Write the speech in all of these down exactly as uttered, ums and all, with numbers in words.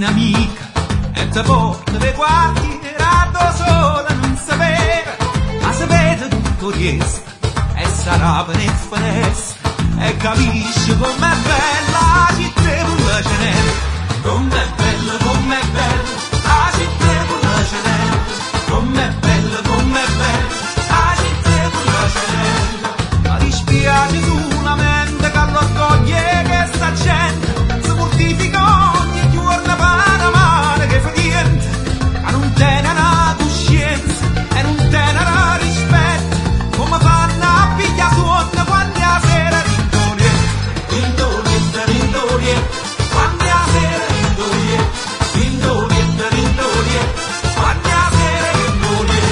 un'amica e te porta le quartiere da sola non sapere, ma se vede tutto riesce e sarà per il finestra e capisce com'è bella la città con la cenere, com'è bella, com'è bella la città con la cenere, com'è bella, com'è bella la città con la cenere. Ma dispiace solamente che l'orgoglio che sta gente si mortifica ogni giorno per amare che fa niente, che non tenere coscienza e non tenere rispetto, come fanno a pigliare suono quando la sera rintorietta, rintorietta, rintorietta, quando la sera rintorietta, rintorietta, rintorietta, quando la sera rintorietta.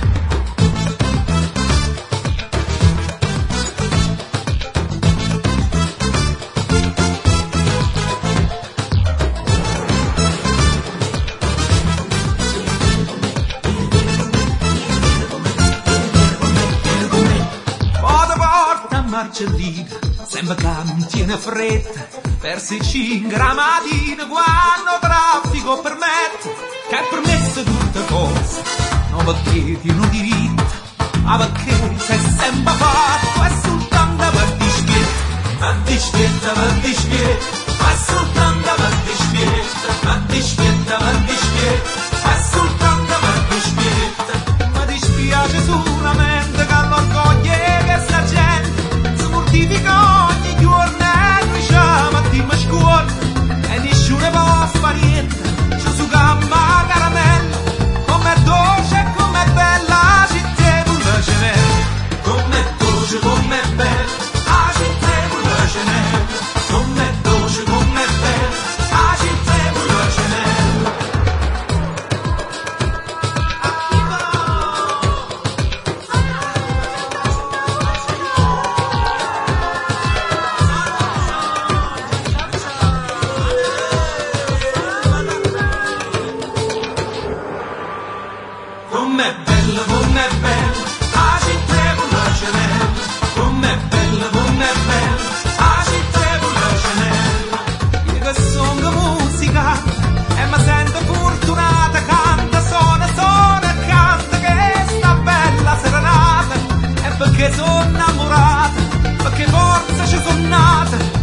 Marcellina, sembra che non tiene fretta, per se cinque la mattina quando traffico permette, che è permesso tutte cose, non perché ti non diritto, ma perché sei sempre fatto, è soltanto per dispietta, per dispietta, per dispietta, è soltanto per dispietta, per dispietta, per dispietta, è soltanto per dispietta, ma dispiace solamente che l'orgoglio che sta gente mortifica ogni giorno e noi siamo a team a scuola e nessuno può fare niente, c'è su gamba caramella, com'è dolce e com'è bella la città con la cenere, com'è dolce, com'è bella la città con la cenere, com'è dolce, com'è bella la città con la cenere. Com'è bella, com'è bella la città con la cenere, com'è bella, com'è bella la città con la cenere. Io che sono musica e mi sento fortunata, canta, suona, suona e canta che sta bella serenata, e perché sono innamorata, perché forse ci sono nata.